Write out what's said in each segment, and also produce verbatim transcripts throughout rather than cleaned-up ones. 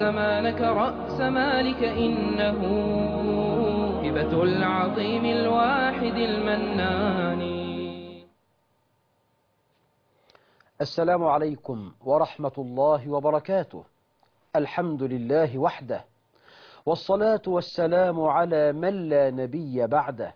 زمانك رأس مالك إنه هبة العظيم الواحد المنان. السلام عليكم ورحمة الله وبركاته. الحمد لله وحده، والصلاة والسلام على من لا نبي بعده،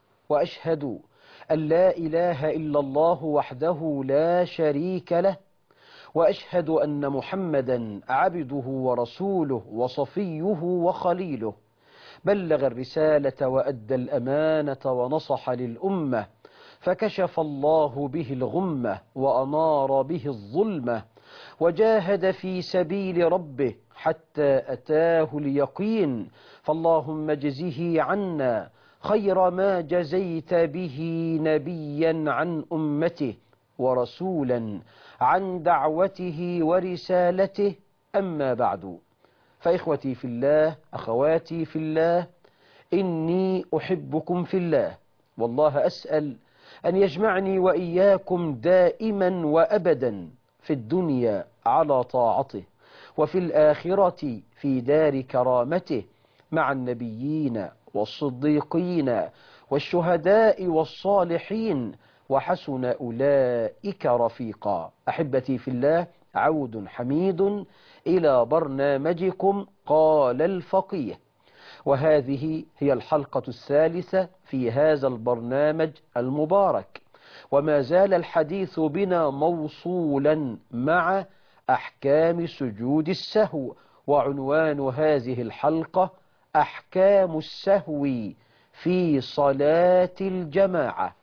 وأشهد أن لا إله إلا الله وحده لا شريك له، وأشهد أن محمدا عبده ورسوله وصفيه وخليله، بلغ الرسالة وأدى الأمانة ونصح للأمة، فكشف الله به الغمة وأنار به الظلمة، وجاهد في سبيل ربه حتى أتاه اليقين. فاللهم اجزه عنا خير ما جزيت به نبيا عن أمته ورسولا عن دعوته ورسالته. أما بعد، فإخوتي في الله، أخواتي في الله، إني أحبكم في الله، والله أسأل أن يجمعني وإياكم دائما وأبدا في الدنيا على طاعته، وفي الآخرة في دار كرامته، مع النبيين والصديقين والشهداء والصالحين، وحسن أولئك رفيقا. أحبتي في الله، عود حميد إلى برنامجكم قال الفقيه، وهذه هي الحلقة الثالثة في هذا البرنامج المبارك، وما زال الحديث بنا موصولا مع أحكام سجود السهو، وعنوان هذه الحلقة أحكام السهو في صلاة الجماعة.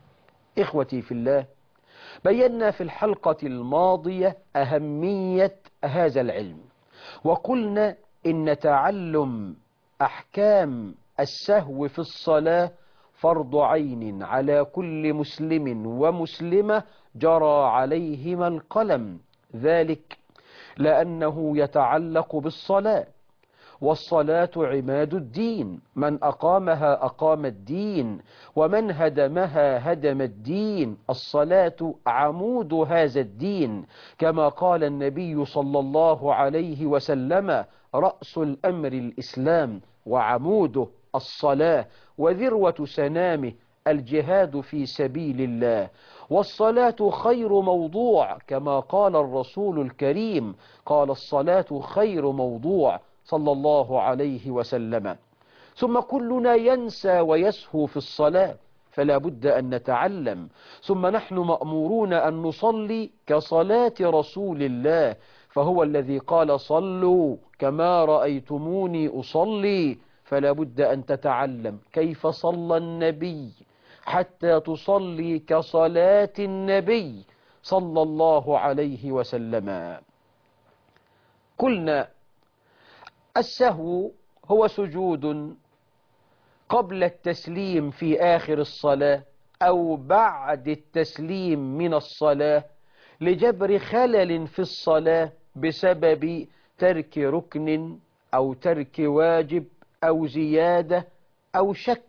إخوتي في الله، بينا في الحلقة الماضية أهمية هذا العلم، وقلنا إن تعلم أحكام السهو في الصلاة فرض عين على كل مسلم ومسلمة جرى عليهما القلم، ذلك لأنه يتعلق بالصلاة، والصلاة عماد الدين، من أقامها أقام الدين، ومن هدمها هدم الدين. الصلاة عمود هذا الدين، كما قال النبي صلى الله عليه وسلم: رأس الأمر الإسلام وعموده الصلاة، وذروة سنامه الجهاد في سبيل الله. والصلاة خير موضوع، كما قال الرسول الكريم، قال: الصلاة خير موضوع، صلى الله عليه وسلم. ثم كلنا ينسى ويسهو في الصلاة، فلا بد أن نتعلم. ثم نحن مأمورون أن نصلي كصلاة رسول الله، فهو الذي قال: صلوا كما رأيتموني أصلي. فلا بد أن تتعلم كيف صلى النبي حتى تصلي كصلاة النبي صلى الله عليه وسلم. قلنا السهو هو سجود قبل التسليم في آخر الصلاة أو بعد التسليم من الصلاة، لجبر خلل في الصلاة بسبب ترك ركن أو ترك واجب أو زيادة أو شك.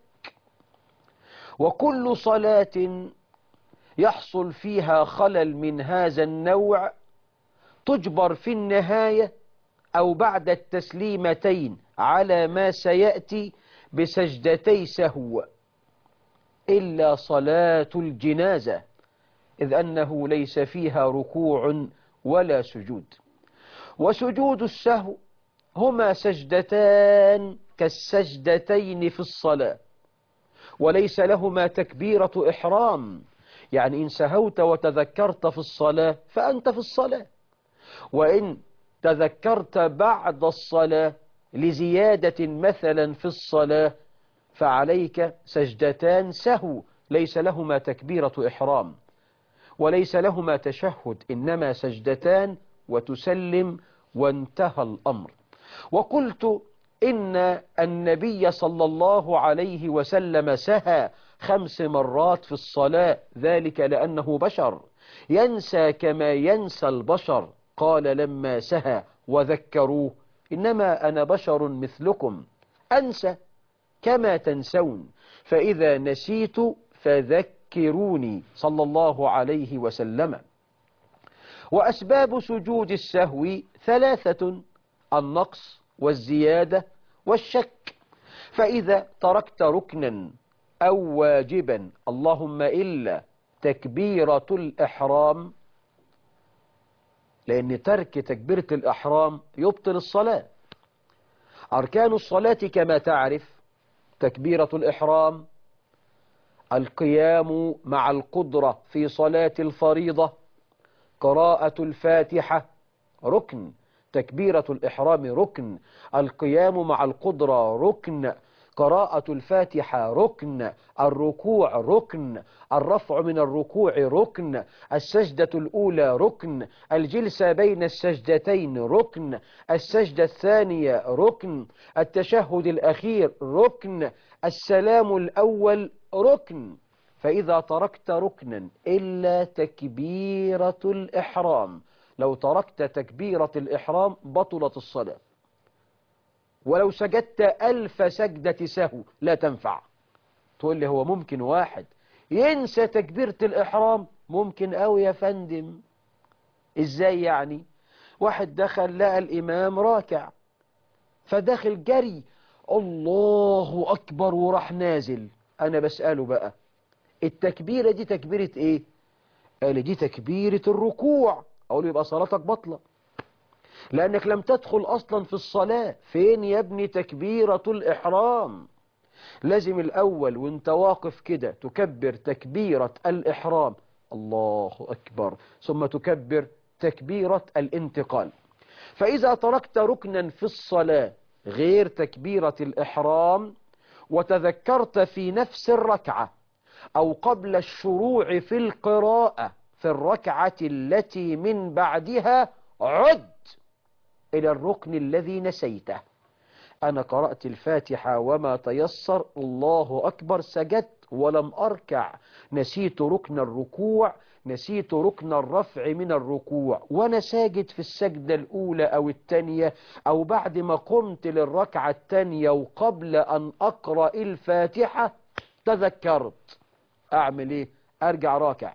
وكل صلاة يحصل فيها خلل من هذا النوع تجبر في النهاية أو بعد التسليمتين على ما سيأتي بسجدتي سهو، إلا صلاة الجنازة، إذ أنه ليس فيها ركوع ولا سجود. وسجود السهو هما سجدتان كالسجدتين في الصلاة، وليس لهما تكبيرة إحرام، يعني إن سهوت وتذكرت في الصلاة فأنت في الصلاة، وإن تذكرت بعد الصلاة لزيادة مثلا في الصلاة فعليك سجدتان سهو، ليس لهما تكبيرة إحرام وليس لهما تشهد، إنما سجدتان وتسلم وانتهى الأمر. وقلت إن النبي صلى الله عليه وسلم سهى خمس مرات في الصلاة، ذلك لأنه بشر ينسى كما ينسى البشر. قال لما سهى وذكروه: إنما أنا بشر مثلكم أنسى كما تنسون، فإذا نسيت فذكروني، صلى الله عليه وسلم. وأسباب سجود السهو ثلاثة: النقص والزيادة والشك. فإذا تركت ركنا أو واجبا، اللهم إلا تكبيرة الإحرام، لأن ترك تكبيرة الإحرام يبطل الصلاة. أركان الصلاة كما تعرف: تكبيرة الإحرام، القيام مع القدرة في صلاة الفريضة، قراءة الفاتحة ركن، تكبيرة الإحرام ركن، القيام مع القدرة ركن، قراءة الفاتحة ركن، الركوع ركن، الرفع من الركوع ركن، السجدة الأولى ركن، الجلسة بين السجدتين ركن، السجدة الثانية ركن، التشهد الأخير ركن، السلام الأول ركن. فإذا تركت ركنا إلا تكبيرة الإحرام، لو تركت تكبيرة الإحرام بطلت الصلاة، ولو سجدت ألف سجدة سهو لا تنفع. تقول لي هو ممكن واحد ينسى تكبيرة الإحرام؟ ممكن أوي يا فندم. إزاي يعني؟ واحد دخل لقى الإمام راكع، فدخل جري الله أكبر وراح نازل. أنا بسأله بقى التكبيرة دي تكبيرة إيه؟ قال لي دي تكبيرة الركوع. أقول له يبقى صلاتك بطلة، لأنك لم تدخل أصلا في الصلاة. فين يا ابني تكبيرة الإحرام؟ لازم الأول وانت واقف كده تكبر تكبيرة الإحرام الله أكبر، ثم تكبر تكبيرة الانتقال. فإذا تركت ركنا في الصلاة غير تكبيرة الإحرام وتذكرت في نفس الركعة أو قبل الشروع في القراءة في الركعة التي من بعدها، عد إلى الركن الذي نسيته. أنا قرأت الفاتحة وما تيسر، الله أكبر، سجدت ولم أركع، نسيت ركن الركوع، نسيت ركن الرفع من الركوع، وأنا ساجد في السجدة الأولى أو الثانية أو بعد ما قمت للركعة الثانية وقبل أن أقرأ الفاتحة تذكرت. أعمل إيه؟ أرجع راكع،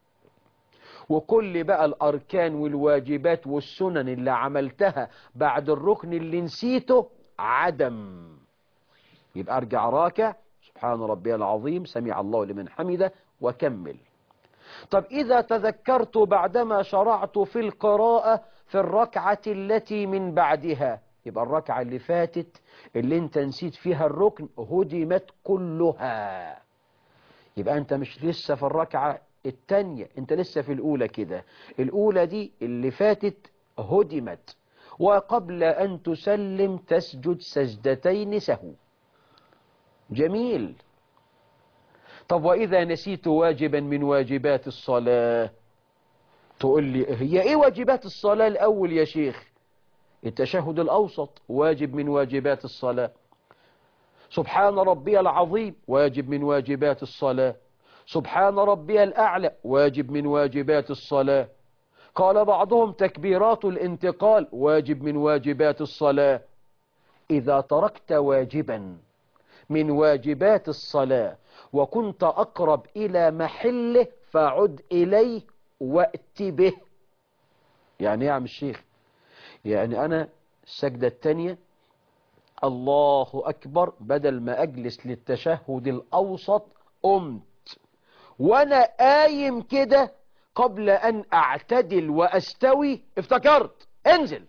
وكل بقى الأركان والواجبات والسنن اللي عملتها بعد الركن اللي نسيته عدم. يبقى أرجع راكع، سبحان ربي العظيم، سمع الله لمن حمده، وكمل. طب إذا تذكرت بعدما شرعت في القراءة في الركعة التي من بعدها، يبقى الركعة اللي فاتت اللي انت نسيت فيها الركن هدمت كلها. يبقى انت مش لسه في الركعة التانية، انت لسه في الأولى كده. الأولى دي اللي فاتت هدمت، وقبل أن تسلم تسجد سجدتين سهو. جميل. طب وإذا نسيت واجبا من واجبات الصلاة؟ تقول لي هي إيه واجبات الصلاة الأول يا شيخ؟ التشهد الأوسط واجب من واجبات الصلاة، سبحان ربي العظيم واجب من واجبات الصلاة، سبحان ربي الأعلى واجب من واجبات الصلاة. قال بعضهم تكبيرات الانتقال واجب من واجبات الصلاة. إذا تركت واجبا من واجبات الصلاة وكنت أقرب إلى محله فعد إليه وأت به. يعني يا عم الشيخ، يعني أنا السجدة الثانية الله أكبر، بدل ما أجلس للتشهد الأوسط قمت وأنا قايم كده قبل أن أعتدل وأستوي افتكرت انزل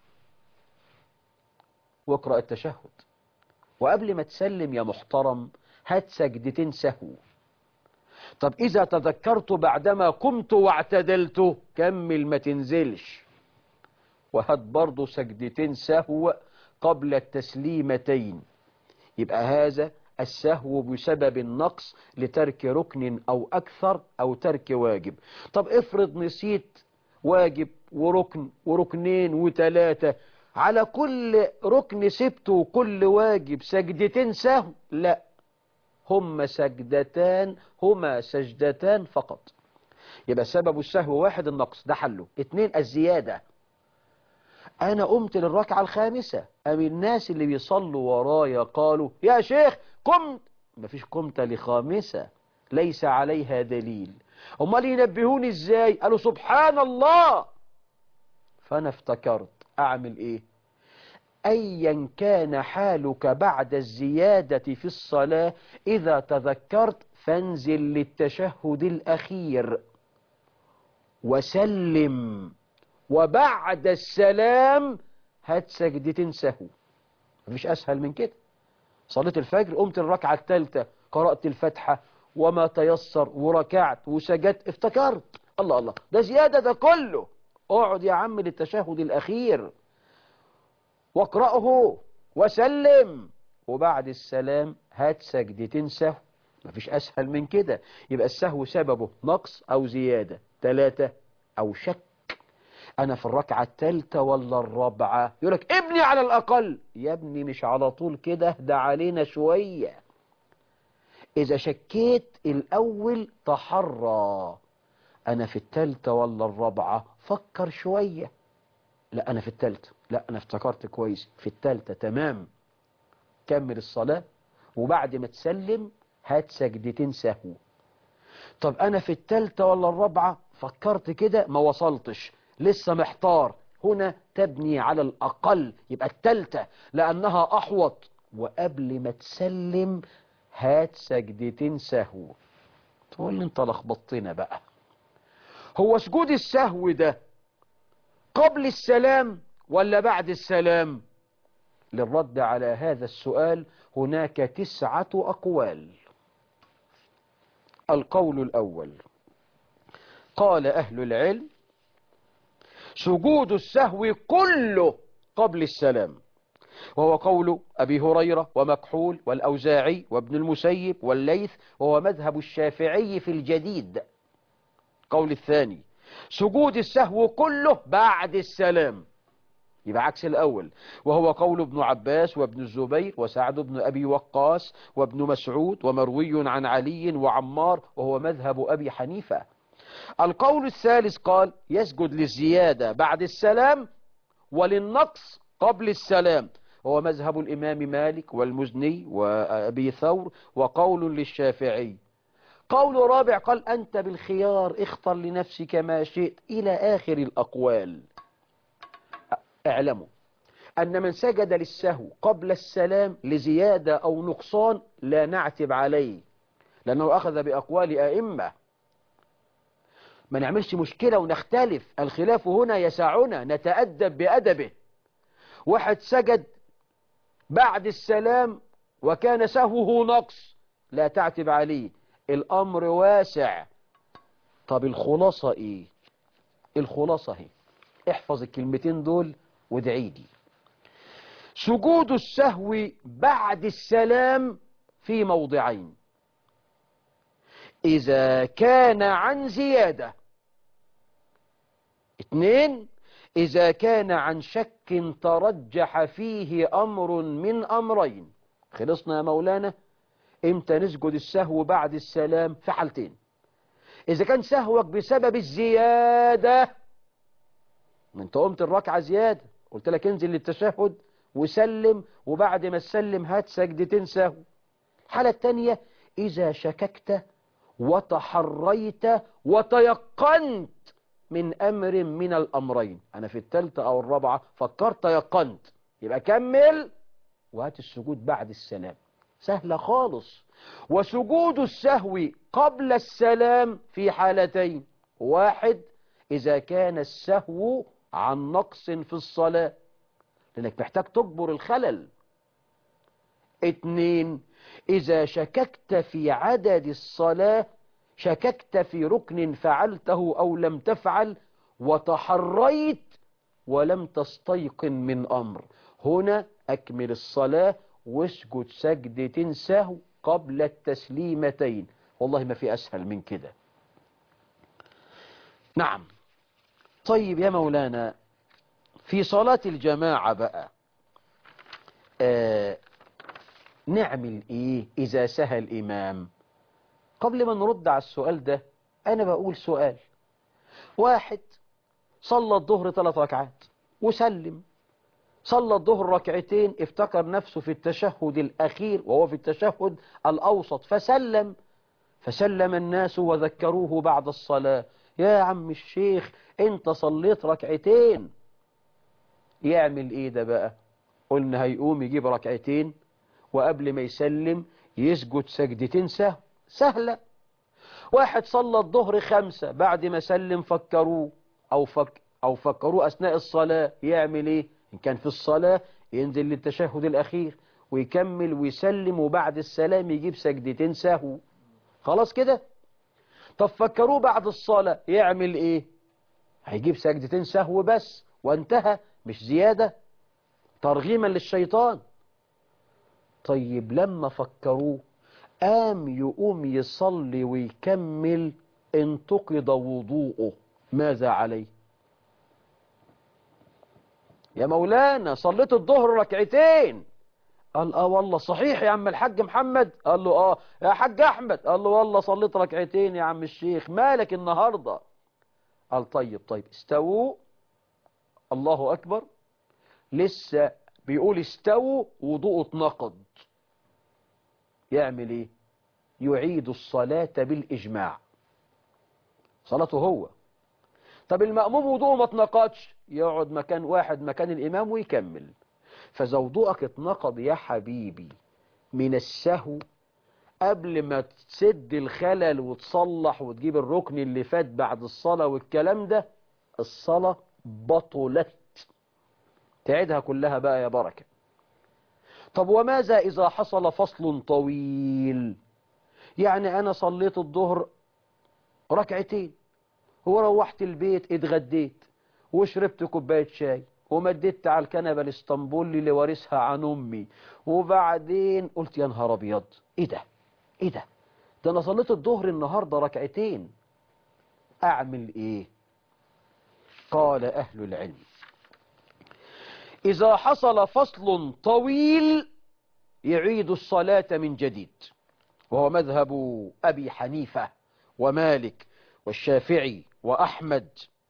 واقرأ التشهد، وقبل ما تسلم يا محترم هات سجدتين سهو. طب إذا تذكرت بعدما قمت واعتدلت كمل ما تنزلش، وهات برضو سجدتين سهو قبل التسليمتين. يبقى هذا السهو بسبب النقص لترك ركن أو أكثر أو ترك واجب. طب افرض نسيت واجب وركن وركنين وثلاثة، على كل ركن سبته وكل واجب سجدتين سهو؟ لا، هما سجدتان، هما سجدتان فقط. يبقى سبب السهو واحد النقص، ده حله. اتنين الزيادة. أنا قمت للركعة الخامسة، أم الناس اللي بيصلوا ورايا قالوا يا شيخ قمت، مفيش قمت لخامسة، ليس عليها دليل. امال ينبهوني ازاي؟ قالوا سبحان الله. فأنا افتكرت أعمل إيه؟ أيا كان حالك بعد الزيادة في الصلاة إذا تذكرت فانزل للتشهد الأخير وسلم، وبعد السلام هات سجدتين سهو. مفيش أسهل من كده. صليت الفجر، قمت الركعة الثالثة، قرأت الفاتحة وما تيسر وركعت وسجدت، افتكرت الله الله ده زيادة ده كله، اقعد يا عم للتشهد الأخير واقرأه وسلم، وبعد السلام هات سجدتين سهو. مفيش أسهل من كده. يبقى السهو سببه نقص أو زيادة. ثلاثة أو شك، أنا في الركعة الثالثة ولا الرابعة؟ يقولك ابني على الأقل. يا ابني مش على طول كده، اهدى علينا شوية. إذا شكيت الأول تحرى، أنا في الثالثة ولا الرابعة؟ فكر شوية. لا أنا في الثالثة، لا أنا افتكرت كويس في الثالثة، تمام. كمل الصلاة، وبعد ما تسلم هات سجدتين سهو. طب أنا في الثالثة ولا الرابعة؟ فكرت كده ما وصلتش، لسه محتار. هنا تبني على الأقل، يبقى الثالثة لأنها أحوط، وقبل ما تسلم هات سجدتين سهو. تقول لي انت لخبطتنا بقى، هو سجود السهو ده قبل السلام ولا بعد السلام؟ للرد على هذا السؤال هناك تسعة أقوال. القول الأول، قال أهل العلم سجود السهو كله قبل السلام، وهو قول أبي هريرة ومكحول والأوزاعي وابن المسيب والليث، وهو مذهب الشافعي في الجديد. قول الثاني سجود السهو كله بعد السلام، يبقى عكس الأول، وهو قول ابن عباس وابن الزبير وسعد بن أبي وقاص وابن مسعود ومروي عن علي وعمار، وهو مذهب أبي حنيفة. القول الثالث قال يسجد للزيادة بعد السلام وللنقص قبل السلام، وهو مذهب الإمام مالك والمزني وأبي ثور، وقول للشافعي. قول رابع قال أنت بالخيار، اختر لنفسك ما شئت، إلى آخر الأقوال. اعلموا أن من سجد للسهو قبل السلام لزيادة أو نقصان لا نعتب عليه، لأنه أخذ بأقوال أئمة. ما نعملش مشكلة ونختلف، الخلاف هنا يسعنا، نتأدب بأدبه. واحد سجد بعد السلام وكان سهوه نقص، لا تعتب عليه، الأمر واسع. طب الخلاصة إيه؟ الخلاصة هي، احفظ الكلمتين دول وادعي لي. سجود السهو بعد السلام في موضعين: إذا كان عن زيادة، اثنين إذا كان عن شك ترجح فيه أمر من أمرين. خلصنا يا مولانا؟ امتى نسجد السهو بعد السلام؟ في حالتين: إذا كان سهوك بسبب الزيادة، ما انت قمت الركعة زيادة، قلت لك انزل للتشهد وسلم، وبعد ما تسلم هات سجدتين سهو. الحالة الثانية إذا شككت وتحريت وتيقنت من أمر من الأمرين، أنا في الثالثة أو الرابعة فكرت تيقنت، يبقى كمل وهات السجود بعد السلام، سهلة خالص. وسجود السهو قبل السلام في حالتين: واحد إذا كان السهو عن نقص في الصلاة لأنك محتاج تجبر الخلل. اثنين إذا شككت في عدد الصلاة، شككت في ركن فعلته أو لم تفعل وتحريت ولم تستيقن من أمر، هنا أكمل الصلاة واسجد سجدة سهو قبل التسليمتين. والله ما في أسهل من كده. نعم. طيب يا مولانا، في صلاة الجماعة بقى آه نعمل إيه إذا سهى الإمام؟ قبل ما نرد على السؤال ده أنا بقول سؤال. واحد صلى الظهر ثلاث ركعات وسلم، صلى الظهر ركعتين، افتكر نفسه في التشهد الأخير وهو في التشهد الأوسط فسلم، فسلم الناس وذكروه بعد الصلاة: يا عم الشيخ انت صليت ركعتين. يعمل ايه ده بقى؟ قلنا هيقوم يجيب ركعتين وقبل ما يسلم يسجد سجدتين سهل سهلة. واحد صلى الظهر خمسة بعد ما سلم فكروه أو, فك أو فكروه أثناء الصلاة، يعمل إيه؟ إن كان في الصلاة ينزل للتشهد الأخير ويكمل ويسلم وبعد السلام يجيب سجدتين سهو. خلاص كده. طب فكروه بعد الصلاة يعمل إيه؟ هيجيب سجدتين سهو بس وانتهى، مش زيادة ترغيما للشيطان. طيب لما فكروه قام يقوم يصلي ويكمل، انتقض وضوءه، ماذا عليه؟ يا مولانا صليت الظهر ركعتين. قال اه والله صحيح يا عم الحاج محمد. قال له اه يا حاج احمد. قال له والله صليت ركعتين يا عم الشيخ، مالك النهاردة؟ قال طيب طيب استووا. الله اكبر. لسه بيقول استووا وضوءه اتنقض. يعمل ايه؟ يعيد الصلاة بالإجماع، صلاته هو. طب المأموم وضوءه ما اتنقضش، يقعد مكان واحد مكان الإمام ويكمل. فإذا وضوءك اتنقض يا حبيبي من السهو قبل ما تسد الخلل وتصلح وتجيب الركن اللي فات بعد الصلاة والكلام ده، الصلاة بطلت، تعيدها كلها بقى يا بركة. طب وماذا إذا حصل فصل طويل؟ يعني أنا صليت الظهر ركعتين وروحت البيت اتغديت وشربت كوباية شاي ومددت على الكنبة الاسطنبولي اللي وارثها عن أمي، وبعدين قلت يا نهار أبيض، إيه ده؟ إيه ده؟ ده أنا صليت الظهر النهاردة ركعتين، أعمل إيه؟ قال أهل العلم إذا حصل فصل طويل يعيد الصلاة من جديد، وهو مذهب أبي حنيفة ومالك والشافعي وأحمد.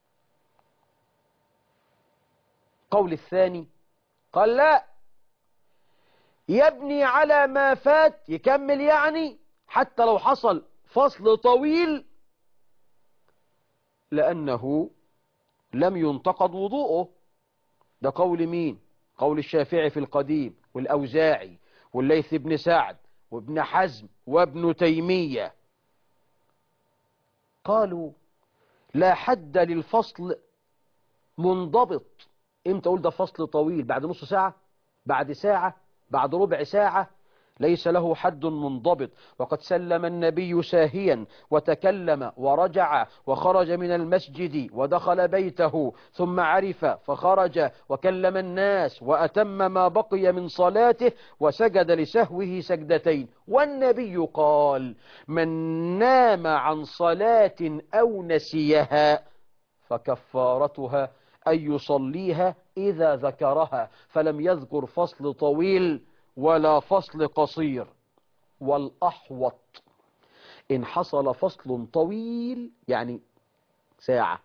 قول الثاني قال لا، يبني على ما فات، يكمل يعني حتى لو حصل فصل طويل، لأنه لم ينتقض وضوءه. ده قول مين؟ قول الشافعي في القديم والأوزاعي والليث بن سعد وابن حزم وابن تيمية. قالوا لا حد للفصل منضبط. امتى اقول ده فصل طويل؟ بعد نص ساعة، بعد ساعة، بعد ربع ساعة؟ ليس له حد منضبط. وقد سلم النبي ساهيا وتكلم ورجع وخرج من المسجد ودخل بيته ثم عرف فخرج وكلم الناس وأتم ما بقي من صلاته وسجد لسهوه سجدتين. والنبي قال من نام عن صلاة أو نسيها فكفارتها أن يصليها إذا ذكرها، فلم يذكر فصل طويل ولا فصل قصير. والأحوط إن حصل فصل طويل يعني ساعة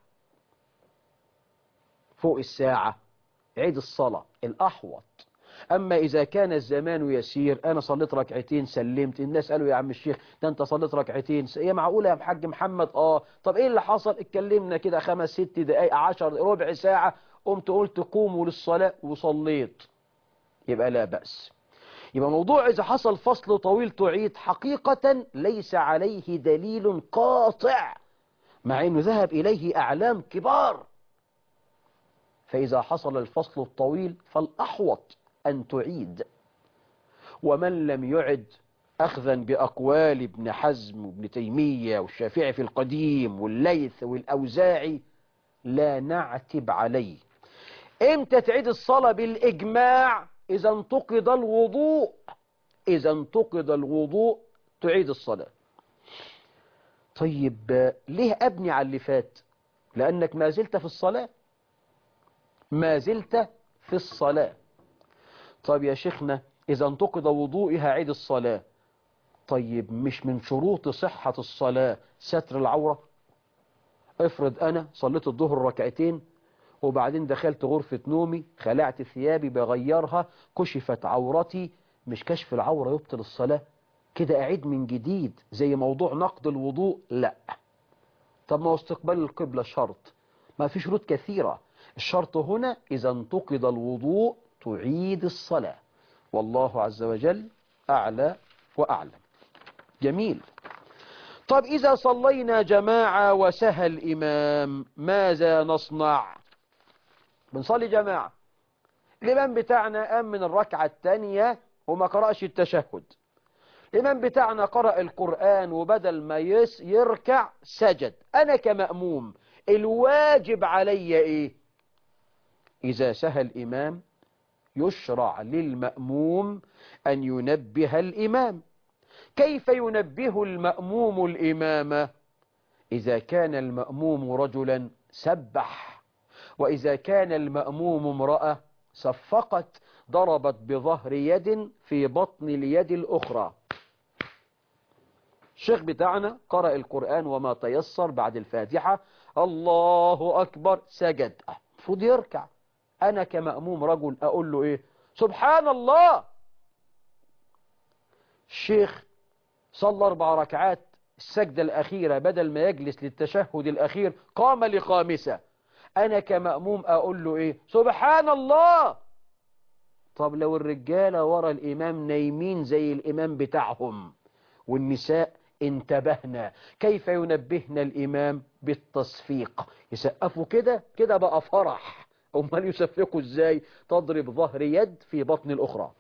فوق الساعة عيد الصلاة الأحوط. أما إذا كان الزمان يسير، أنا صليت ركعتين سلمت، الناس قالوا يا عم الشيخ ده أنت صليت ركعتين، يا معقولة يا محاج محمد؟ آه طب إيه اللي حصل؟ اتكلمنا كده خمس ست دقايق عشر ربع ساعة، قمت قلت قوموا للصلاة وصليت، يبقى لا بأس. يبقى موضوع إذا حصل فصل طويل تعيد حقيقة ليس عليه دليل قاطع، مع أنه ذهب إليه أعلام كبار. فإذا حصل الفصل الطويل فالأحوط أن تعيد. ومن لم يعد أخذا بأقوال ابن حزم وابن تيمية والشافعي في القديم والليث والأوزاعي لا نعتب عليه. امتى تعيد الصلاة؟ بالإجماع إذا انتقض الوضوء. إذا انتقض الوضوء تعيد الصلاة. طيب ليه أبني على اللي فات؟ لأنك ما زلت في الصلاة، ما زلت في الصلاة. طيب يا شيخنا إذا انتقض وضوئي هعيد الصلاة. طيب مش من شروط صحة الصلاة ستر العورة؟ افرض أنا صليت الظهر ركعتين وبعدين دخلت غرفة نومي خلعت ثيابي بغيرها كشفت عورتي، مش كشف العورة يبطل الصلاة؟ كده أعيد من جديد زي موضوع نقض الوضوء؟ لا. طب ما هو استقبال القبلة شرط؟ ما في شروط كثيرة. الشرط هنا إذا انتقض الوضوء تعيد الصلاة. والله عز وجل أعلى وأعلم. جميل. طب إذا صلينا جماعة وسهى الإمام ماذا نصنع؟ بنصلي جماعة، الإمام بتاعنا قام من الركعة الثانية وما قرأش التشهد، الإمام بتاعنا قرأ القرآن وبدل ما يس يركع سجد، أنا كمأموم الواجب علي إيه؟ إذا سهى الإمام يشرع للمأموم أن ينبه الإمام. كيف ينبه المأموم الإمام؟ إذا كان المأموم رجلا سبح، وإذا كان المأموم امرأة صفقت، ضربت بظهر يد في بطن اليد الأخرى. الشيخ بتاعنا قرأ القرآن وما تيسر بعد الفاتحة، الله أكبر، سجد، المفروض يركع. أنا كمأموم رجل أقول له إيه؟ سبحان الله. الشيخ صلى أربع ركعات، السجدة الأخيرة بدل ما يجلس للتشهد الأخير قام لخامسة، أنا كمأموم أقول له إيه؟ سبحان الله. طب لو الرجالة ورا الإمام نايمين زي الإمام بتاعهم والنساء انتبهنا، كيف ينبهنا الإمام؟ بالتصفيق، يسقفوا كده كده بقى فرح، أمال يصفقوا إزاي؟ تضرب ظهر يد في بطن الأخرى.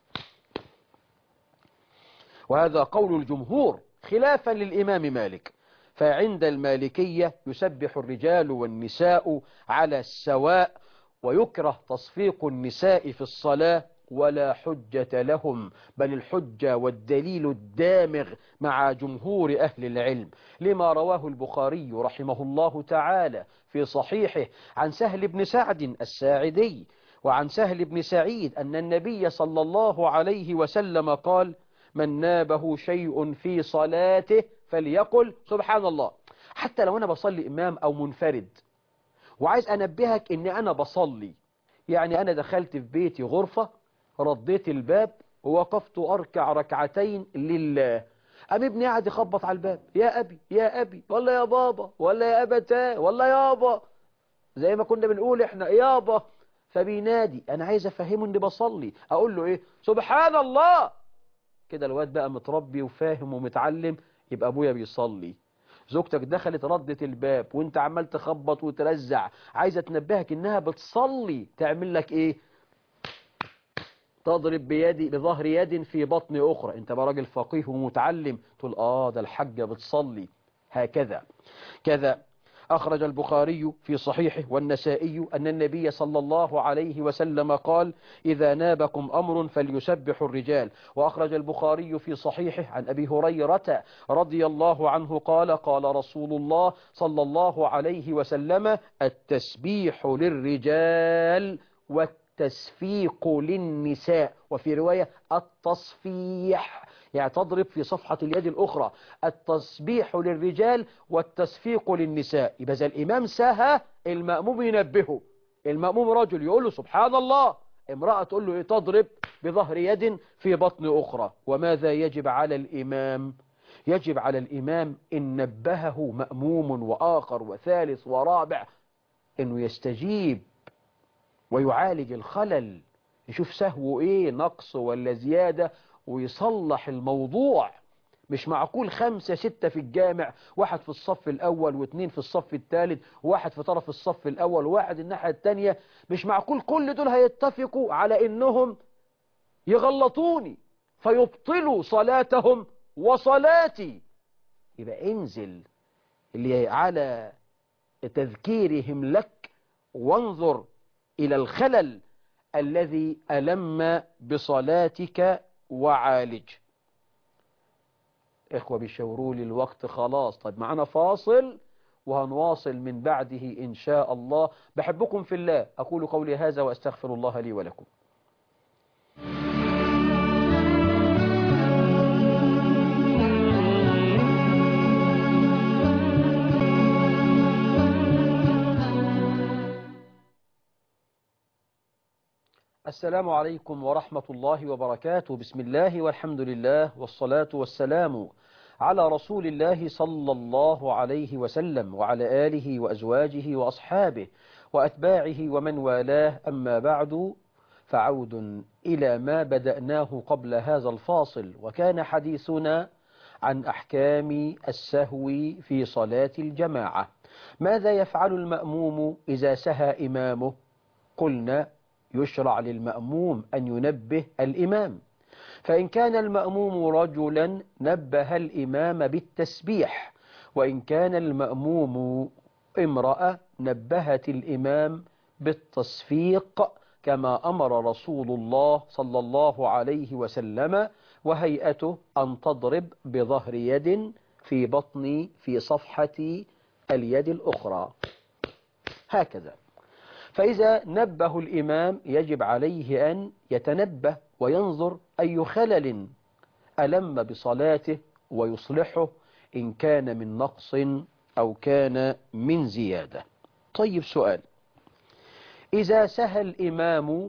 وهذا قول الجمهور خلافا للإمام مالك، فعند المالكية يسبح الرجال والنساء على السواء، ويكره تصفيق النساء في الصلاة ولا حجة لهم، بل الحجة والدليل الدامغ مع جمهور أهل العلم لما رواه البخاري رحمه الله تعالى في صحيحه عن سهل بن سعد الساعدي وعن سهل بن سعيد أن النبي صلى الله عليه وسلم قال: من نابه شيء في صلاته فليقل سبحان الله. حتى لو أنا بصلي إمام أو منفرد وعايز أنبهك إن أنا بصلي، يعني أنا دخلت في بيتي غرفة، رديت الباب ووقفت أركع ركعتين لله، أم ابني قاعد يخبط على الباب، يا أبي يا أبي ولا يا بابا ولا يا أبتاه ولا يابا، زي ما كنا بنقول إحنا يابا، فبينادي، أنا عايز أفهمه إني بصلي، أقول له إيه؟ سبحان الله. كده الواد بقى متربي وفاهم ومتعلم، يبقى أبويا بيصلي. زوجتك دخلت ردت الباب وانت عمال تخبط وترزع، عايزة تنبهك انها بتصلي، تعمل لك ايه؟ تضرب بيدي بظهر يد في بطن اخرى. انت بقى راجل فقيه ومتعلم، تقول اه ده الحاجة بتصلي. هكذا كذا أخرج البخاري في صحيحه والنسائي أن النبي صلى الله عليه وسلم قال: إذا نابكم أمر فليسبح الرجال. وأخرج البخاري في صحيحه عن أبي هريرة رضي الله عنه قال: قال رسول الله صلى الله عليه وسلم: التسبيح للرجال والتسفيق للنساء. وفي رواية التصفيح، يعني تضرب في صفحة اليد الأخرى. التسبيح للرجال والتسفيق للنساء. يبقى إذا الإمام سهى المأموم ينبهه، المأموم رجل يقول له سبحان الله، امرأة تقول له إيه؟ تضرب بظهر يد في بطن أخرى. وماذا يجب على الإمام؟ يجب على الإمام إن نبهه مأموم وآخر وثالث ورابع إنه يستجيب ويعالج الخلل، يشوف سهو إيه، نقص ولا زيادة، ويصلح الموضوع. مش معقول خمسة ستة في الجامع، واحد في الصف الأول واثنين في الصف الثالث وواحد في طرف الصف الأول وواحد الناحية الثانية، مش معقول كل دول هيتفقوا على إنهم يغلطوني فيبطلوا صلاتهم وصلاتي. يبقى انزل اللي على تذكيرهم لك وانظر إلى الخلل الذي ألم بصلاتك وعالج. إخوة بيشاوروا لي الوقت خلاص، طيب معنا فاصل وهنواصل من بعده إن شاء الله. بحبكم في الله، أقول قولي هذا وأستغفر الله لي ولكم. السلام عليكم ورحمة الله وبركاته. بسم الله والحمد لله والصلاة والسلام على رسول الله صلى الله عليه وسلم وعلى آله وأزواجه وأصحابه وأتباعه ومن والاه، أما بعد، فعود إلى ما بدأناه قبل هذا الفاصل، وكان حديثنا عن أحكام السهو في صلاة الجماعة. ماذا يفعل المأموم إذا سهى إمامه؟ قلنا يشرع للمأموم أن ينبه الإمام، فإن كان المأموم رجلا نبه الإمام بالتسبيح، وإن كان المأموم امرأة نبهت الإمام بالتصفيق كما أمر رسول الله صلى الله عليه وسلم، وهيئته أن تضرب بظهر يد في بطن في صفحة اليد الأخرى هكذا. فإذا نبه الإمام يجب عليه أن يتنبه وينظر أي خلل ألم بصلاته ويصلحه إن كان من نقص أو كان من زيادة. طيب سؤال: إذا سهى الإمام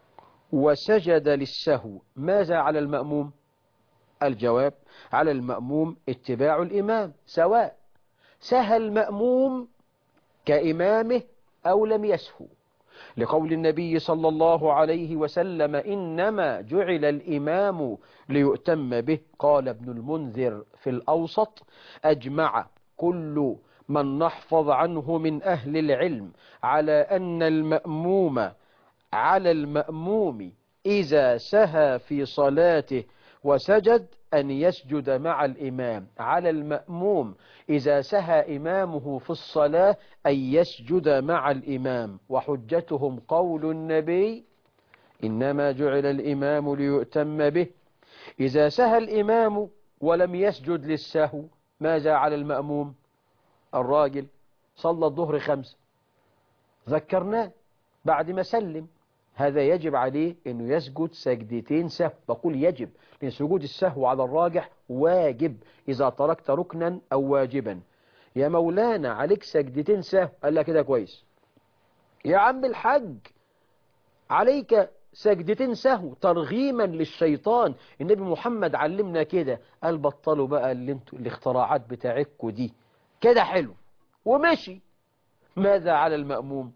وسجد للسهو ماذا على المأموم؟ الجواب: على المأموم اتباع الإمام، سواء سهى المأموم كإمامه أو لم يسهو، لقول النبي صلى الله عليه وسلم: إنما جعل الإمام ليؤتم به. قال ابن المنذر في الأوسط: أجمع كل من نحفظ عنه من أهل العلم على أن المأموم على المأموم إذا سهى في صلاته وسجد أن يسجد مع الإمام، على المأموم إذا سهى إمامه في الصلاة أن يسجد مع الإمام. وحجتهم قول النبي: إنما جعل الإمام ليؤتم به. إذا سهى الإمام ولم يسجد للسهو ماذا على المأموم؟ الراجل صلى الظهر خمسة، ذكرناه بعد ما سلم، هذا يجب عليه أنه يسجد سجدتين سهو. بقول يجب لأن سجود السهو على الراجح واجب إذا تركت ركنا أو واجبا. يا مولانا عليك سجدتين سهو، قال لك كده كويس. يا عم الحج عليك سجدتين سهو ترغيما للشيطان، النبي محمد علمنا كده، قال بطلوا بقى اللي انتوا الاختراعات بتاعتكوا دي، كده حلو ومشي. ماذا على المأموم؟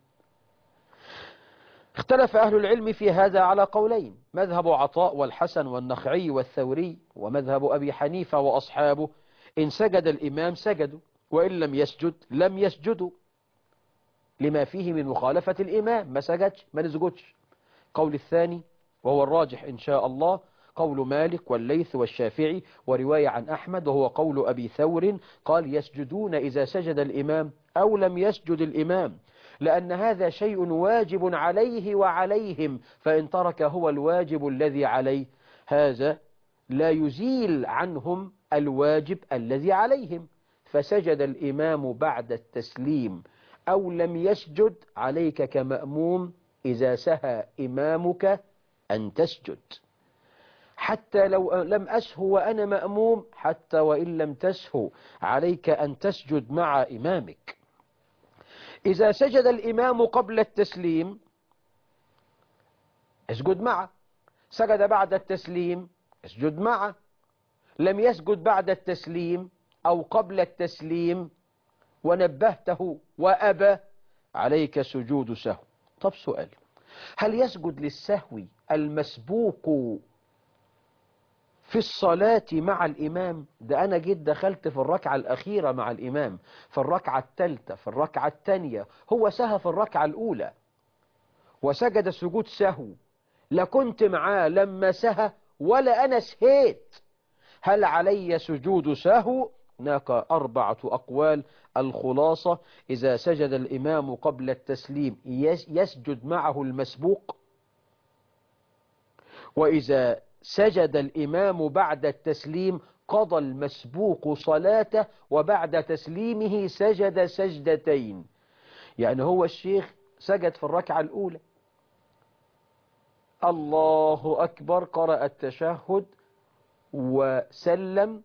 اختلف أهل العلم في هذا على قولين: مذهب عطاء والحسن والنخعي والثوري، ومذهب أبي حنيفة وأصحابه إن سجد الإمام سجدوا، وإن لم يسجد لم يسجدوا، لما فيه من مخالفة الإمام، ما سجدش ما نسجدش. قول الثاني وهو الراجح إن شاء الله قول مالك والليث والشافعي، ورواية عن أحمد وهو قول أبي ثور، قال: يسجدون إذا سجد الإمام أو لم يسجد الإمام، لأن هذا شيء واجب عليه وعليهم، فإن ترك هو الواجب الذي عليه هذا لا يزيل عنهم الواجب الذي عليهم. فسجد الإمام بعد التسليم أو لم يسجد، عليك كمأموم إذا سهى إمامك أن تسجد، حتى لو لم أسهو وأنا مأموم، حتى وإن لم تسهو عليك أن تسجد مع إمامك. إذا سجد الإمام قبل التسليم اسجد معه، سجد بعد التسليم اسجد معه، لم يسجد بعد التسليم أو قبل التسليم ونبهته وأبى، عليك سجود سهو. طب سؤال: هل يسجد للسهو المسبوق في الصلاة مع الإمام؟ ده أنا جيت دخلت في الركعة الأخيرة مع الإمام، في الركعة الثالثة، في الركعة الثانية، هو سهى في الركعة الأولى وسجد سجود سهو، لا كنت معاه لما سهى ولا أنا سهيت، هل علي سجود سهو؟ هناك أربعة أقوال. الخلاصة: إذا سجد الإمام قبل التسليم يسجد معه المسبوق، وإذا سجد الإمام بعد التسليم قضى المسبوق صلاته، وبعد تسليمه سجد سجدتين. يعني هو الشيخ سجد في الركعة الأولى، الله أكبر، قرأ التشهد وسلم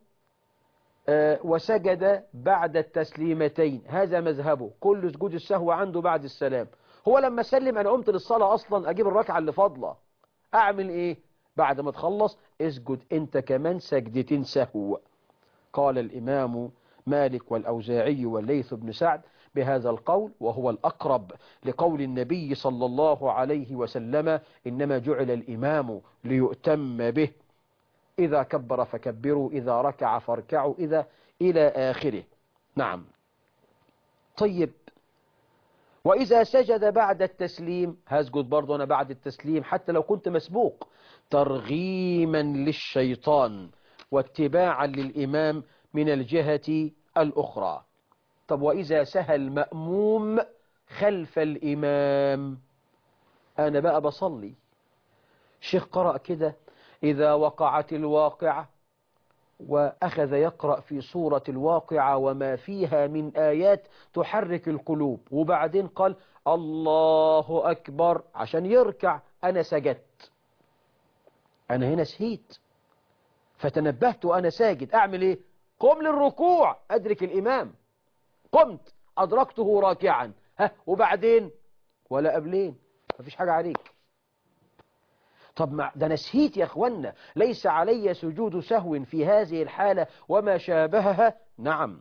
وسجد بعد التسليمتين، هذا مذهبه، كل سجود السهو عنده بعد السلام. هو لما سلم أنا قمت للصلاة أصلا أجيب الركعة اللي فاضلة، أعمل إيه؟ بعد ما تخلص اسجد أنت كمان سجدتين سهو. قال الإمام مالك والأوزاعي والليث بن سعد بهذا القول، وهو الأقرب لقول النبي صلى الله عليه وسلم: إنما جعل الإمام ليؤتم به، إذا كبر فكبروا، إذا ركع فاركعوا، إذا إلى آخره. نعم. طيب، وإذا سجد بعد التسليم، هسجد برضه أنا بعد التسليم حتى لو كنت مسبوق، ترغيما للشيطان واتباعا للإمام من الجهة الأخرى. طب وإذا سهى المأموم خلف الإمام، أنا بقى بصلي، الشيخ قرأ كده: إذا وقعت الواقعة، وأخذ يقرأ في سورة الواقعة وما فيها من آيات تحرك القلوب، وبعدين قال: الله أكبر عشان يركع. أنا سجدت، أنا هنا سهيت، فتنبهت وأنا ساجد، أعمل إيه؟ قم للركوع، أدرك الإمام، قمت أدركته راكعا، ها وبعدين ولا قبلين، مفيش حاجة عليك. طب ما ده أنا سهيت يا أخوانا، ليس علي سجود سهو في هذه الحالة وما شابهها؟ نعم،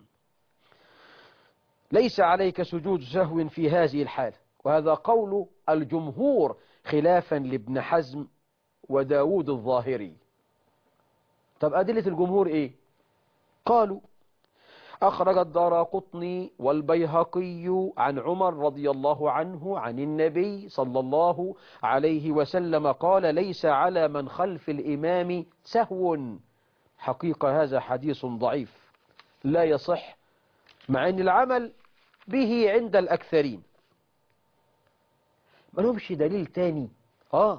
ليس عليك سجود سهو في هذه الحالة، وهذا قول الجمهور خلافا لابن حزم وداود الظاهري. طب أدلة الجمهور إيه؟ قالوا: أخرج الدارقطني والبيهقي عن عمر رضي الله عنه عن النبي صلى الله عليه وسلم قال: ليس على من خلف الإمام سهو. حقيقة هذا حديث ضعيف لا يصح، مع أن العمل به عند الأكثرين. ما لهمش دليل تاني. آه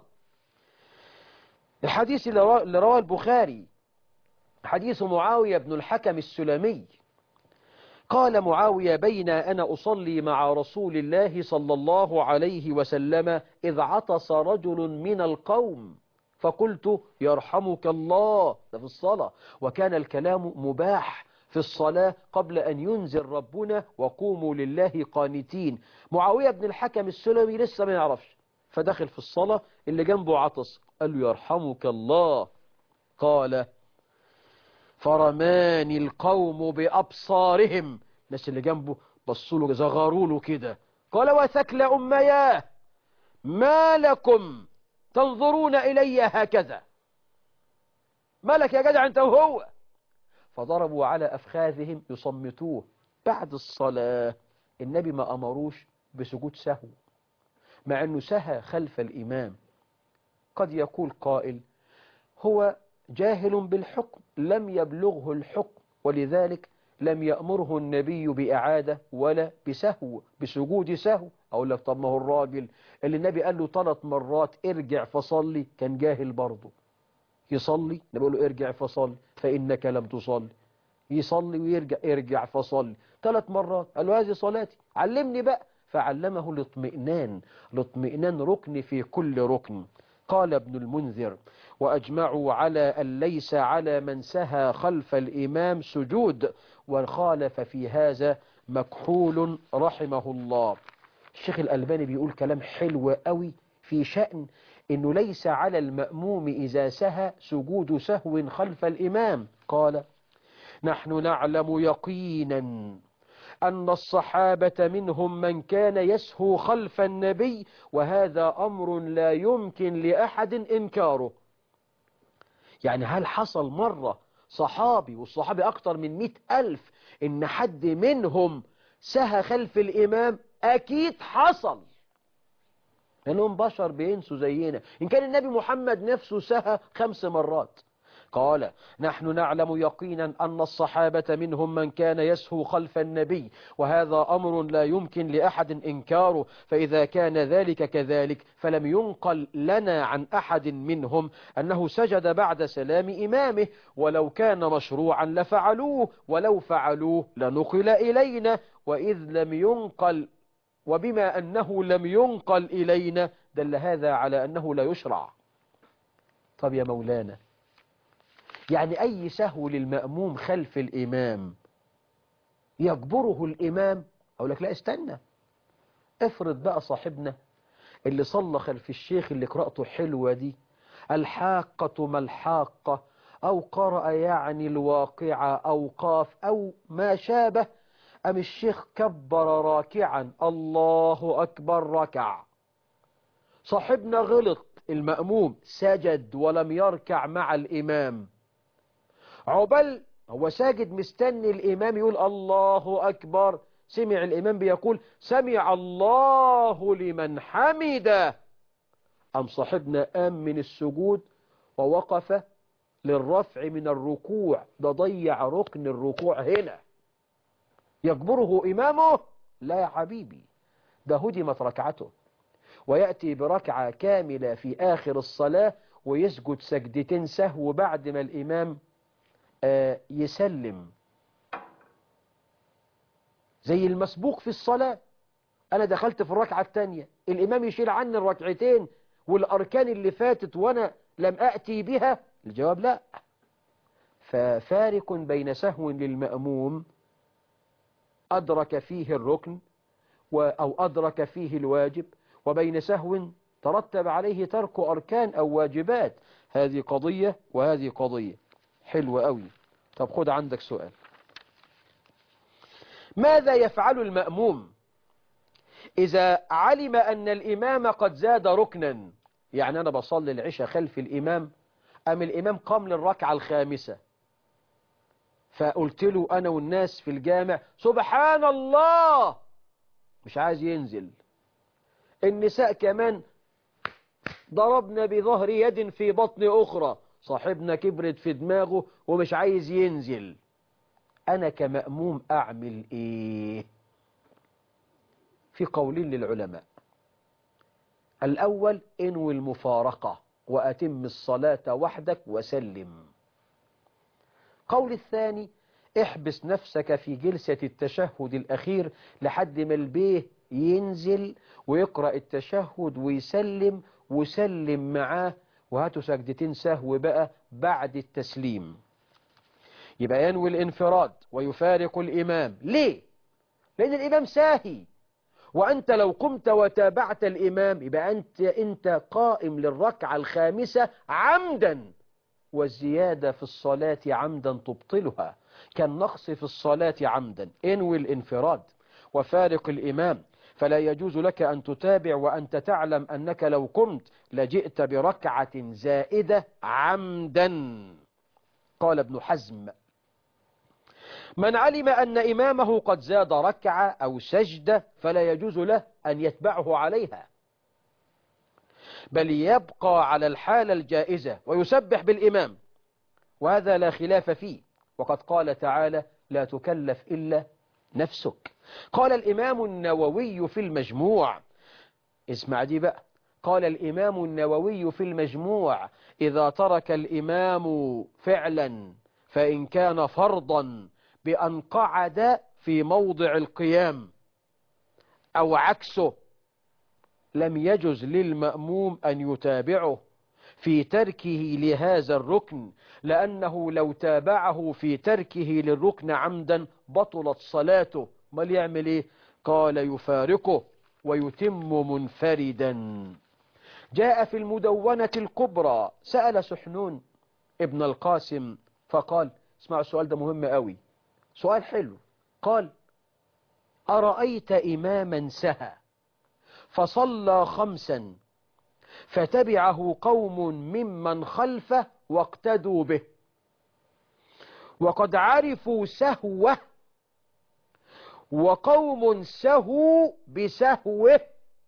الحديث اللي رواه البخاري حديث معاوية بن الحكم السلمي قال معاوية: بين أنا أصلي مع رسول الله صلى الله عليه وسلم إذ عطس رجل من القوم، فقلت: يرحمك الله. ده في الصلاة، وكان الكلام مباح في الصلاة قبل أن ينزل ربنا: وقوموا لله قانتين. معاوية بن الحكم السلمي لسه ما يعرفش، فدخل في الصلاة، اللي جنبه عطس، قال له: يرحمك الله. قال: فرماني القوم بأبصارهم، الناس اللي جنبه بصوا له زغروا له كده. قال: وثكل أمياه، ما لكم تنظرون إلي هكذا؟ مالك يا جدع أنت وهو؟ فضربوا على أفخاذهم يصمتوه. بعد الصلاة النبي ما أمروش بسجود سهو، مع أنه سهى خلف الإمام. قد يقول قائل: هو جاهل بالحكم، لم يبلغه الحكم، ولذلك لم يأمره النبي بإعادة ولا بسهو، بسجود سهو. أقول لك: طب ما هو الراجل اللي النبي قال له ثلاث مرات ارجع فصلي كان جاهل برضه، يصلي نقول له ارجع فصلي فإنك لم تصلي، يصلي ويرجع ارجع فصلي ثلاث مرات، قال له: هذه صلاتي، علمني بقى. فعلمه الاطمئنان، الاطمئنان ركن في كل ركن. قال ابن المنذر: وأجمعوا على أن ليس على من سهى خلف الإمام سجود، وخالف في هذا مكحول رحمه الله. الشيخ الألباني بيقول كلام حلو قوي في شأن إنه ليس على المأموم إذا سهى سجود سهو خلف الإمام. قال: نحن نعلم يقينا أن الصحابة منهم من كان يسهو خلف النبي، وهذا أمر لا يمكن لأحد إنكاره. يعني هل حصل مرة صحابي، والصحابي أكتر من مئة ألف، إن حد منهم سهى خلف الإمام؟ أكيد حصل، لأنهم بشر بينسوا زينا. إن كان النبي محمد نفسه سهى خمس مرات. قال: نحن نعلم يقينا أن الصحابة منهم من كان يسهو خلف النبي، وهذا أمر لا يمكن لأحد إنكاره، فإذا كان ذلك كذلك فلم ينقل لنا عن أحد منهم أنه سجد بعد سلام إمامه، ولو كان مشروعا لفعلوه، ولو فعلوه لنقل إلينا، وإذ لم ينقل وبما أنه لم ينقل إلينا دل هذا على أنه لا يشرع. طب يا مولانا، يعني أي سهو للمأموم خلف الإمام يجبره الإمام؟ أقول لك: لا، استنى، افرض بقى صاحبنا اللي صلى خلف الشيخ اللي قراءته حلوة دي، الحاقة ما الحاقة، أو قرأ يعني الواقعة، أو قاف، أو ما شابه، أم الشيخ كبر راكعا الله أكبر ركع، صاحبنا غلط المأموم سجد ولم يركع مع الإمام، عقبال هو ساجد مستني الإمام يقول الله أكبر، سمع الإمام بيقول سمع الله لمن حمده، أم صاحبنا قام من السجود ووقف للرفع من الركوع، ده ضيع ركن الركوع هنا، يجبره إمامه؟ لا يا حبيبي، ده هدمت ركعته، ويأتي بركعة كاملة في آخر الصلاة ويسجد سجدتين سهو بعد ما الإمام آه يسلم، زي المسبوق في الصلاة. أنا دخلت في الركعة الثانية، الإمام يشيل عني الركعتين والأركان اللي فاتت وأنا لم أأتي بها، الجواب لا. ففارق بين سهو للمأموم أدرك فيه الركن أو أدرك فيه الواجب، وبين سهو ترتب عليه ترك أركان أو واجبات، هذه قضية وهذه قضية. حلوة قوي. طب خد عندك سؤال، ماذا يفعل المأموم إذا علم أن الإمام قد زاد ركنا؟ يعني أنا بصلي العشاء خلف الإمام، أم الإمام قام للركعة الخامسة، فقلت له أنا والناس في الجامع سبحان الله، مش عايز ينزل، النساء كمان ضربنا بظهر يد في بطن أخرى، صاحبنا كبرت في دماغه ومش عايز ينزل، أنا كمأموم أعمل إيه؟ في قولين للعلماء، الأول انوي المفارقة وأتم الصلاة وحدك وسلم. قول الثاني احبس نفسك في جلسة التشهد الأخير لحد ما البيه ينزل ويقرأ التشهد ويسلم وسلم معاه، وهاتوا سجدتين سهو بقى بعد التسليم. يبقى ينوي الانفراد ويفارق الإمام. ليه؟ لأن الإمام ساهي، وأنت لو قمت وتابعت الإمام يبقى أنت, أنت قائم للركعة الخامسة عمدا، والزيادة في الصلاة عمدا تبطلها، كالنقص في الصلاة عمدا. انوي الانفراد وفارق الإمام، فلا يجوز لك أن تتابع وأنت تعلم أنك لو قمت لجئت بركعة زائدة عمدا. قال ابن حزم من علم أن إمامه قد زاد ركعة أو سجدة فلا يجوز له أن يتبعه عليها، بل يبقى على الحالة الجائزة ويسبح بالإمام، وهذا لا خلاف فيه، وقد قال تعالى لا تكلف إلا نفسك. قال الإمام النووي في المجموع، اسمع دي بقى، قال الإمام النووي في المجموع إذا ترك الإمام فعلا فإن كان فرضا بأن قعد في موضع القيام أو عكسه لم يجز للمأموم أن يتابعه في تركه لهذا الركن، لأنه لو تابعه في تركه للركن عمدا بطلت صلاته. ما يعمل إيه؟ قال يفارقه ويتم منفردا. جاء في المدونة الكبرى سأل سحنون ابن القاسم فقال، اسمعوا السؤال ده مهم قوي، سؤال حلو، قال أرأيت إماما سهى فصلى خمسا فتبعه قوم ممن خلفه واقتدوا به، وقد عرفوا سهوه وقوم سهوا بسهوه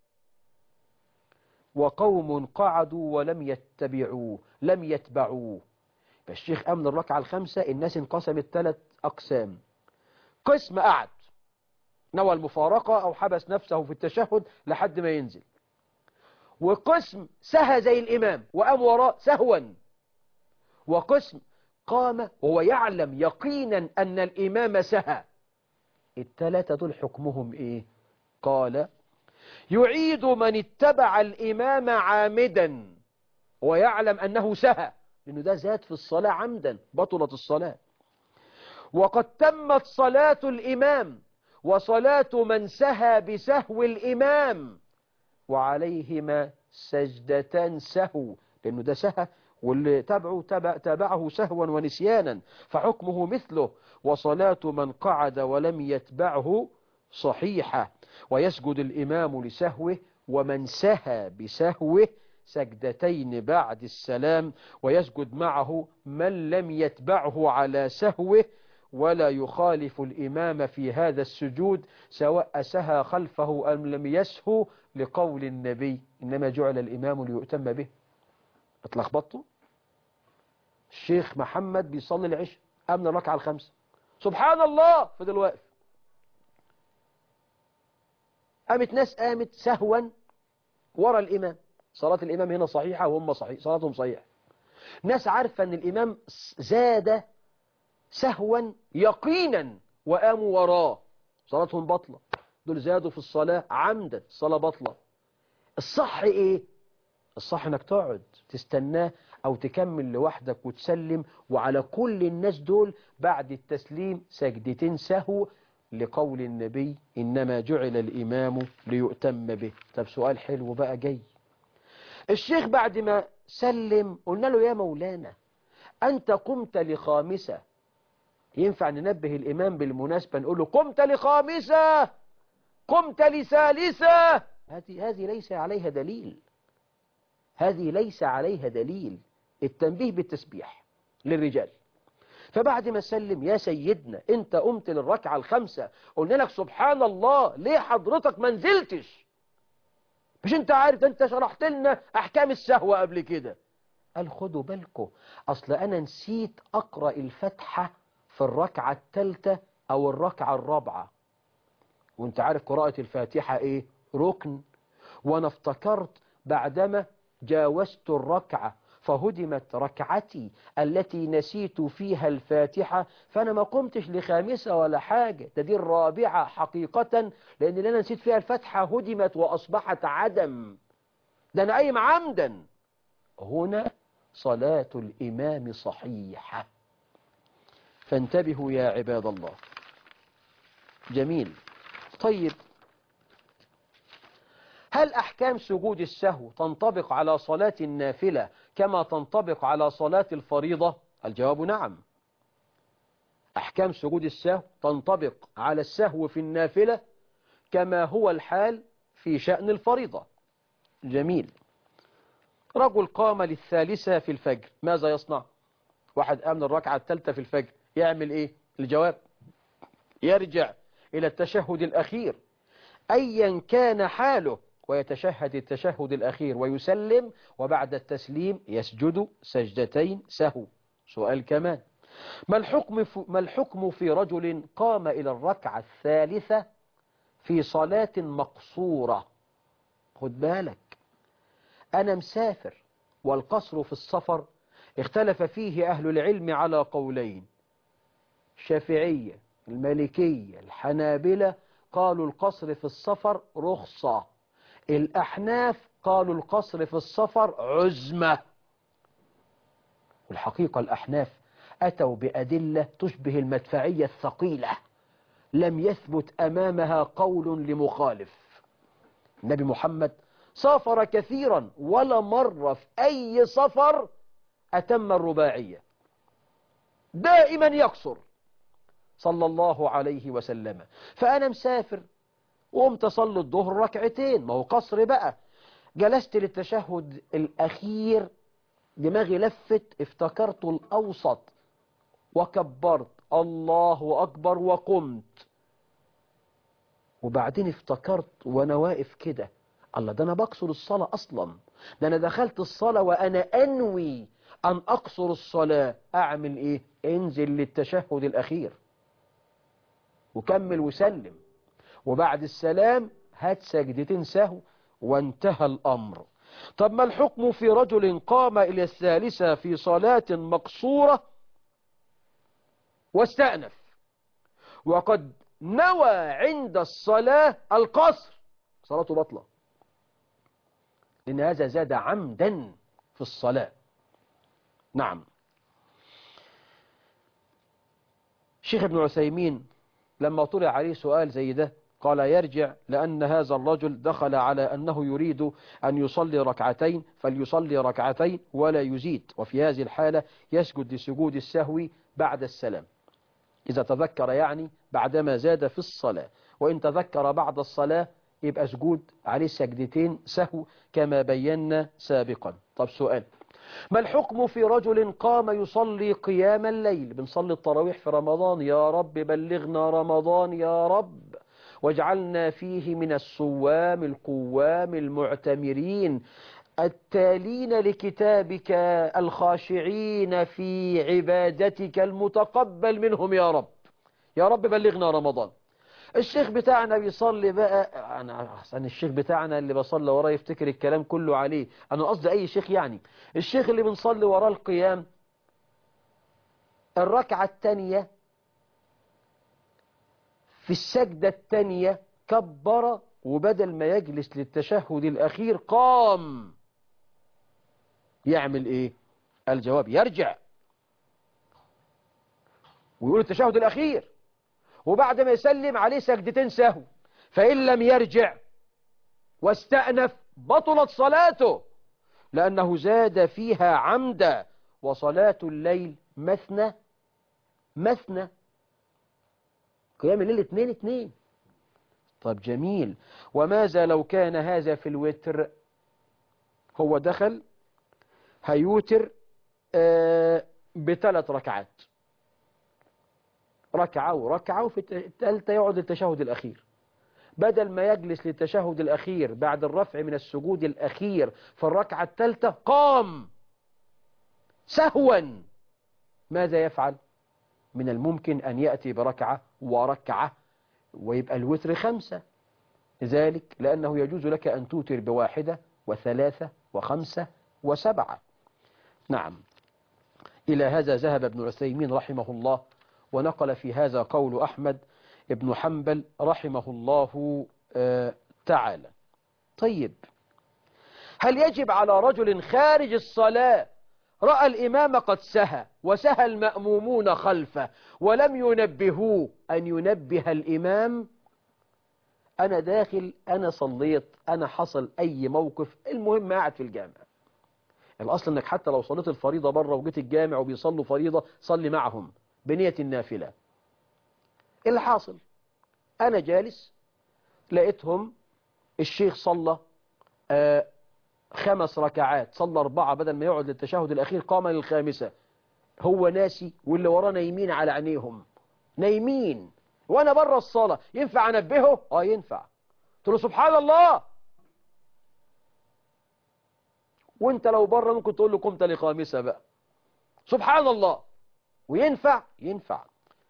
وقوم قعدوا ولم يتبعوه لم يتبعوه. فالشيخ أمن الركعة الخمسة الناس انقسمت ثلاث أقسام، قسم قعد نوى المفارقة أو حبس نفسه في التشهد لحد ما ينزل، وقسم سهى زي الإمام وقام وراء سهوا، وقسم قام وهو يعلم يقينا أن الإمام سهى. الثلاثة دول حكمهم إيه؟ قال يعيد من اتبع الإمام عامدا ويعلم أنه سهى، لأنه ده زاد في الصلاة عمدا بطلت الصلاة، وقد تمت صلاة الإمام وصلاة من سهى بسهو الإمام، وعليهما سجدتان سهو، لأنه ده سهى واللي تابعه تابع تابعه سهوا ونسيانا فحكمه مثله، وصلاة من قعد ولم يتبعه صحيحة، ويسجد الإمام لسهوه، ومن سهى بسهوه سجدتين بعد السلام، ويسجد معه من لم يتبعه على سهوه، ولا يخالف الإمام في هذا السجود سواء سهى خلفه أم لم يسهو، لقول النبي إنما جعل الإمام ليؤتم به. اتلخبطتوا؟ الشيخ محمد بيصلي العشاء قام من الركعة الخامسة، سبحان الله فضل واقف، قامت ناس قامت سهوا ورا الإمام، صلاة الإمام هنا صحيحة وهم صحيح صلاتهم صحيحة. ناس عارفة أن الإمام زاد سهوا يقينا وقاموا وراه، صلاتهم بطلة. دول زادوا في الصلاة عمدا، الصلاة بطلة. الصح إيه؟ الصح انك تقعد تستناه او تكمل لوحدك وتسلم، وعلى كل الناس دول بعد التسليم سجدتين سهو، لقول النبي انما جعل الامام ليؤتم به. طب سؤال حلو بقى جاي، الشيخ بعد ما سلم قلنا له يا مولانا انت قمت لخامسة، ينفع ننبه الامام بالمناسبة نقول له قمت لخامسة قمت لثالثة؟ هذه هذه ليس عليها دليل، هذه ليس عليها دليل. التنبيه بالتسبيح للرجال. فبعد ما سلم يا سيدنا انت قمت للركعة الخامسة، قلنا لك سبحان الله، ليه حضرتك ما نزلتش؟ مش انت عارف، انت شرحت لنا احكام السهو قبل كده. قال خدوا بالكم، اصل انا نسيت اقرأ الفاتحة في الركعة الثالثة او الركعة الرابعة، وانت عارف قراءة الفاتحة ايه؟ ركن. وانا افتكرت بعدما جاوزت الركعة فهدمت ركعتي التي نسيت فيها الفاتحة، فأنا ما قمتش لخامسة ولا حاجة، ده دي الرابعة حقيقة، لأن اللي أنا نسيت فيها الفاتحة هدمت وأصبحت عدم، ده أنا قايم عمدا. هنا صلاة الإمام صحيحة، فانتبهوا يا عباد الله. جميل. طيب، هل أحكام سجود السهو تنطبق على صلاة النافلة كما تنطبق على صلاة الفريضة؟ الجواب نعم. أحكام سجود السهو تنطبق على السهو في النافلة كما هو الحال في شأن الفريضة. جميل. رجل قام للثالثة في الفجر، ماذا يصنع؟ واحد قام للركعة الثالثة في الفجر، يعمل إيه؟ الجواب يرجع إلى التشهد الأخير أيا كان حاله، ويتشهد التشهد الأخير ويسلم، وبعد التسليم يسجد سجدتين سهو. سؤال كمان، ما الحكم ما الحكم في رجل قام إلى الركعة الثالثة في صلاة مقصورة؟ خد بالك، أنا مسافر، والقصر في السفر اختلف فيه أهل العلم على قولين، الشافعية المالكية الحنابلة قالوا القصر في السفر رخصة، الأحناف قالوا القصر في السفر عزمة. والحقيقة الأحناف أتوا بأدلة تشبه المدفعية الثقيلة، لم يثبت أمامها قول لمخالف. النبي محمد سافر كثيرا، ولا مرة في أي سفر أتم الرباعية، دائما يقصر صلى الله عليه وسلم. فأنا مسافر وقمت أصلي الظهر ركعتين، ما هو قصر بقى، جلست للتشهد الأخير، دماغي لفت، افتكرت الأوسط وكبرت الله أكبر وقمت، وبعدين افتكرت وأنا واقف كده، الله ده أنا بقصر الصلاة أصلا، ده أنا دخلت الصلاة وأنا أنوي أن أقصر الصلاة. أعمل إيه؟ انزل للتشهد الأخير وكمل وسلم، وبعد السلام هات سجدتين سهو وانتهى الأمر. طب ما الحكم في رجل قام إلى الثالثة في صلاة مقصورة واستأنف وقد نوى عند الصلاة القصر، صلاته بطلة، لأن هذا زاد عمدا في الصلاة. نعم. الشيخ ابن عثيمين لما طلع عليه سؤال زي ده قال يرجع لأن هذا الرجل دخل على أنه يريد أن يصلي ركعتين فليصلي ركعتين ولا يزيد، وفي هذه الحالة يسجد لسجود السهو بعد السلام إذا تذكر، يعني بعدما زاد في الصلاة. وإن تذكر بعد الصلاة يبقى سجود عليه سجدتين سهو كما بينا سابقا. طب سؤال: ما الحكم في رجل قام يصلي قيام الليل؟ بنصلي التراويح في رمضان، يا رب بلغنا رمضان يا رب واجعلنا فيه من الصوام القوام المعتمرين التالين لكتابك الخاشعين في عبادتك المتقبل منهم يا رب، يا رب بلغنا رمضان. الشيخ بتاعنا بيصلي بقى، انا احسن الشيخ بتاعنا اللي بصلي وراه يفتكر الكلام كله عليه، انا قصدي اي شيخ، يعني الشيخ اللي بنصلي وراه القيام الركعة الثانية في السجدة الثانية كبر، وبدل ما يجلس للتشهد الأخير قام، يعمل ايه؟ الجواب: يرجع ويقول التشهد الأخير، وبعد ما يسلم عليه سجدتين سهو، فإن لم يرجع واستأنف بطلت صلاته لأنه زاد فيها عمدا، وصلاة الليل مثنى مثنى، قيام الليل اتنين اتنين. طب جميل، وماذا لو كان هذا في الوتر؟ هو دخل هيوتر آه بثلاث ركعات، ركعة وركعة، وفي الثالثة يقعد للتشهد الأخير. بدل ما يجلس للتشهد الأخير بعد الرفع من السجود الأخير في الركعة الثالثة قام سهوا، ماذا يفعل؟ من الممكن أن يأتي بركعة وركعة ويبقى الوتر خمسة، ذلك لأنه يجوز لك أن توتر بواحدة وثلاثة وخمسة وسبعة. نعم، إلى هذا ذهب ابن عثيمين رحمه الله، ونقل في هذا قول أحمد ابن حنبل رحمه الله آه تعالى. طيب، هل يجب على رجل خارج الصلاة رأى الإمام قد سهى وسهى المأمومون خلفه ولم ينبهوه أن ينبه الإمام؟ أنا داخل، أنا صليت، أنا حصل أي موقف، المهم قاعد في الجامع. الأصل أنك حتى لو صليت الفريضة بره وجيت الجامع وبيصلوا فريضة صلي معهم بنية النافلة. اللي حاصل أنا جالس لقيتهم الشيخ صلى آه خمس ركعات، صلى أربعة، بدل ما يقعد للتشهد الأخير قام للخامسة. هو ناسي واللي وراه نايمين على عينيهم، نايمين وأنا بره الصلاة، ينفع أنبهه؟ آه ينفع. قلت له سبحان الله، وانت لو بره ممكن تقول له قمت لخامسة بقى، سبحان الله، وينفع ينفع.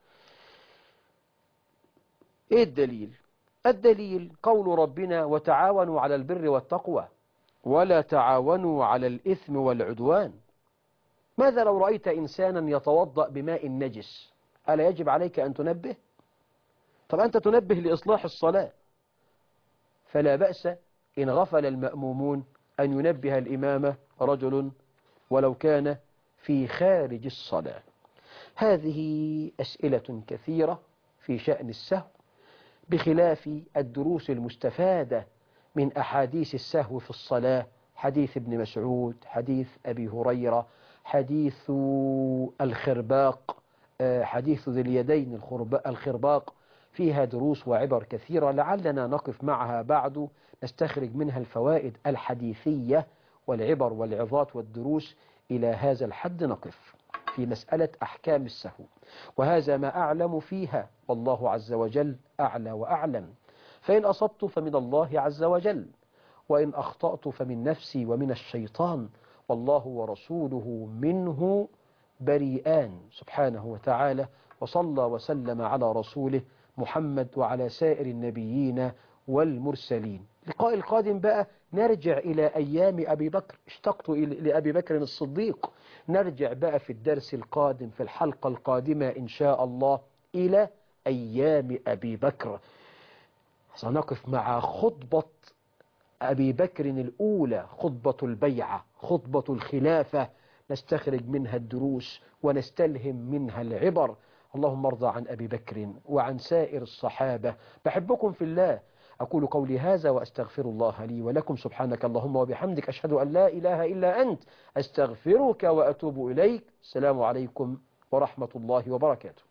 ايه الدليل؟ الدليل قول ربنا: وتعاونوا على البر والتقوى ولا تعاونوا على الإثم والعدوان. ماذا لو رأيت إنسانا يتوضأ بماء نجس؟ ألا يجب عليك أن تنبه؟ طب أنت تنبه لإصلاح الصلاة، فلا بأس إن غفل المأمومون أن ينبه الإمام رجل ولو كان في خارج الصلاة. هذه أسئلة كثيرة في شأن السهو، بخلاف الدروس المستفادة من أحاديث السهو في الصلاة، حديث ابن مسعود، حديث أبي هريرة، حديث الخرباق، حديث ذي اليدين الخرباق، فيها دروس وعبر كثيرة لعلنا نقف معها بعد، نستخرج منها الفوائد الحديثية والعبر والعظات والدروس. إلى هذا الحد نقف في مسألة أحكام السهو، وهذا ما أعلم فيها، والله عز وجل أعلى وأعلم. فإن أصبت فمن الله عز وجل، وإن أخطأت فمن نفسي ومن الشيطان، والله ورسوله منه بريئان سبحانه وتعالى. وصلى وسلم على رسوله محمد وعلى سائر النبيين والمرسلين. اللقاء القادم بقى نرجع إلى أيام أبي بكر، اشتقت لأبي بكر الصديق. نرجع بقى في الدرس القادم في الحلقة القادمة إن شاء الله إلى أيام أبي بكر. سنقف مع خطبة أبي بكر الأولى، خطبة البيعة، خطبة الخلافة، نستخرج منها الدروس ونستلهم منها العبر. اللهم ارضى عن أبي بكر وعن سائر الصحابة. بحبكم في الله. أقول قولي هذا وأستغفر الله لي ولكم. سبحانك اللهم وبحمدك، أشهد أن لا إله إلا أنت، أستغفرك وأتوب إليك. السلام عليكم ورحمة الله وبركاته.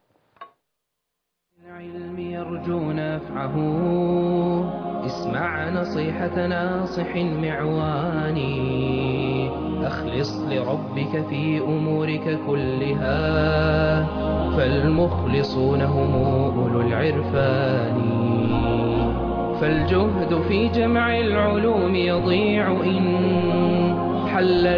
العلم يرجو نفعه، اسمع نصيحة ناصح معواني، أخلص لربك في أمورك كلها، فالمخلصون هم أولو العرفان. فالجهد في جمع العلوم يضيع إن حل